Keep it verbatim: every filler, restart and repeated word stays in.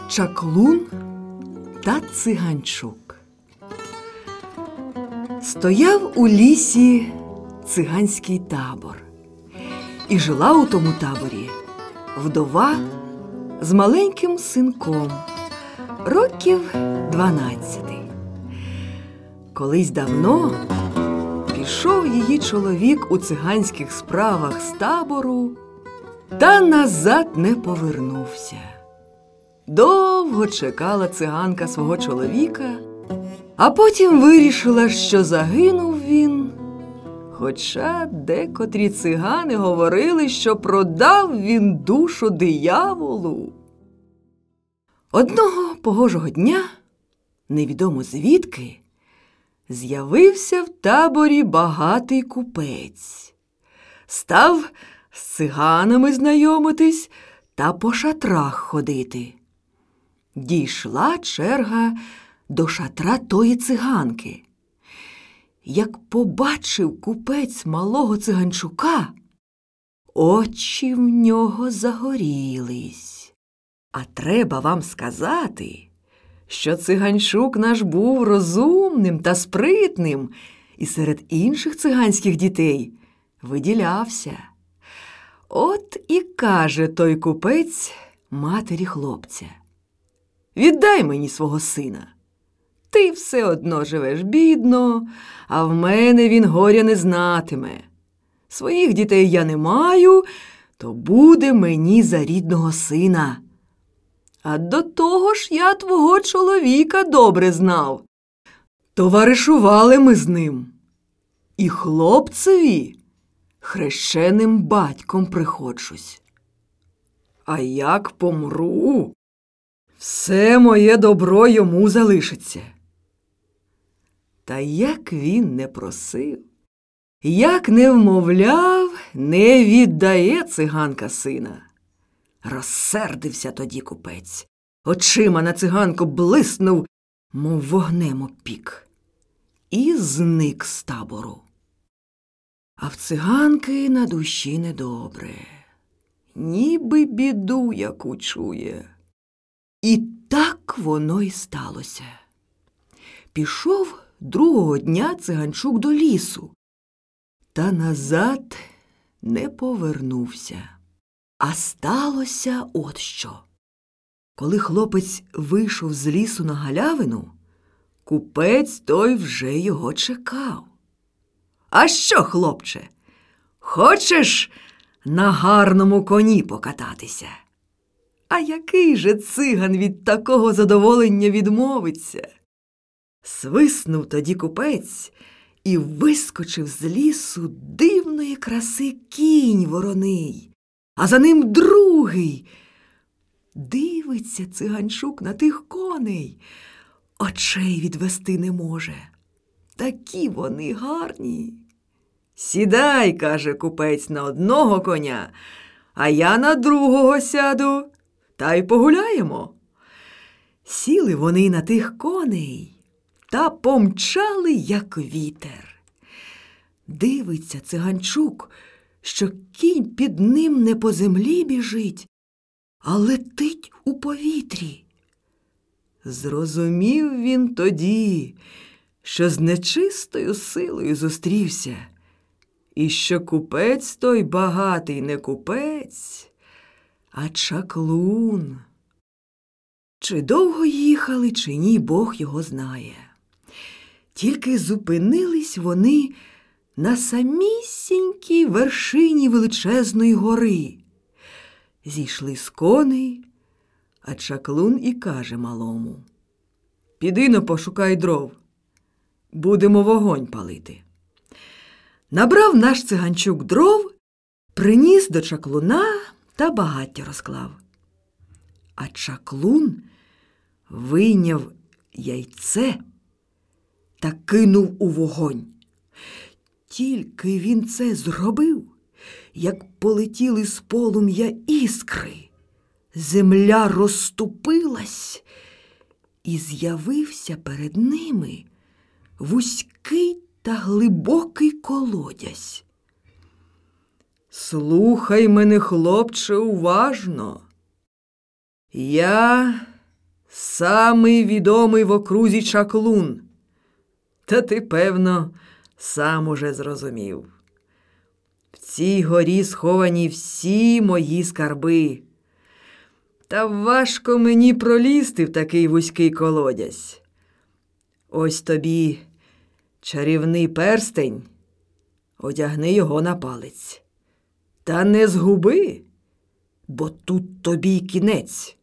Чаклун та циганчук. Стояв у лісі циганський табор. І жила у тому таборі вдова з маленьким синком, років дванадцяти. Колись давно пішов її чоловік у циганських справах з табору та назад не повернувся. Довго чекала циганка свого чоловіка, а потім вирішила, що загинув він, хоча декотрі цигани говорили, що продав він душу дияволу. Одного погожого дня, невідомо звідки, з'явився в таборі багатий купець. Став з циганами знайомитись та по шатрах ходити. Дійшла черга до шатра тої циганки. Як побачив купець малого циганчука, очі в нього загорілись. А треба вам сказати, що циганчук наш був розумним та спритним і серед інших циганських дітей виділявся. От і каже той купець матері хлопця: «Віддай мені свого сина. Ти все одно живеш бідно, а в мене він горя не знатиме. Своїх дітей я не маю, то буде мені за рідного сина. А до того ж я твого чоловіка добре знав. Товаришували ми з ним. І хлопцеві хрещеним батьком приходжусь. А як помру, все моє добро йому залишиться». Та як він не просив, як не вмовляв, не віддає циганка сина. Розсердився тоді купець, очима на циганку блиснув, мов вогнем опік, і зник з табору. А в циганки на душі недобре, ніби біду яку чує. І так воно й сталося. Пішов другого дня циганчук до лісу, та назад не повернувся. А сталося от що. Коли хлопець вийшов з лісу на галявину, купець той вже його чекав. «А що, хлопче, хочеш на гарному коні покататися?» А який же циган від такого задоволення відмовиться? Свиснув тоді купець і вискочив з лісу дивної краси кінь вороний, а за ним другий. Дивиться циганчук на тих коней, очей відвести не може. Такі вони гарні. «Сідай, – каже купець, – на одного коня, а я на другого сяду, та й погуляємо». Сіли вони на тих коней та помчали, як вітер. Дивиться циганчук, що кінь під ним не по землі біжить, а летить у повітрі. Зрозумів він тоді, що з нечистою силою зустрівся, і що купець той багатий не купець, а чаклун. Чи довго їхали, чи ні, Бог його знає. Тільки зупинились вони на самісінькій вершині величезної гори. Зійшли з коней, а чаклун і каже малому: «Піди-но пошукай дров, будемо вогонь палити». Набрав наш циганчук дров, приніс до чаклуна та багаття розклав. А чаклун вийняв яйце та кинув у вогонь. Тільки він це зробив, як полетіли з полум'я іскри, земля розступилась, і з'явився перед ними вузький та глибокий колодязь. «Слухай мене, хлопче, уважно. Я самий відомий в окрузі чаклун. Та ти, певно, сам уже зрозумів. В цій горі сховані всі мої скарби. Та важко мені пролізти в такий вузький колодязь. Ось тобі чарівний перстень, одягни його на палець. Та не згуби, бо тут тобі кінець.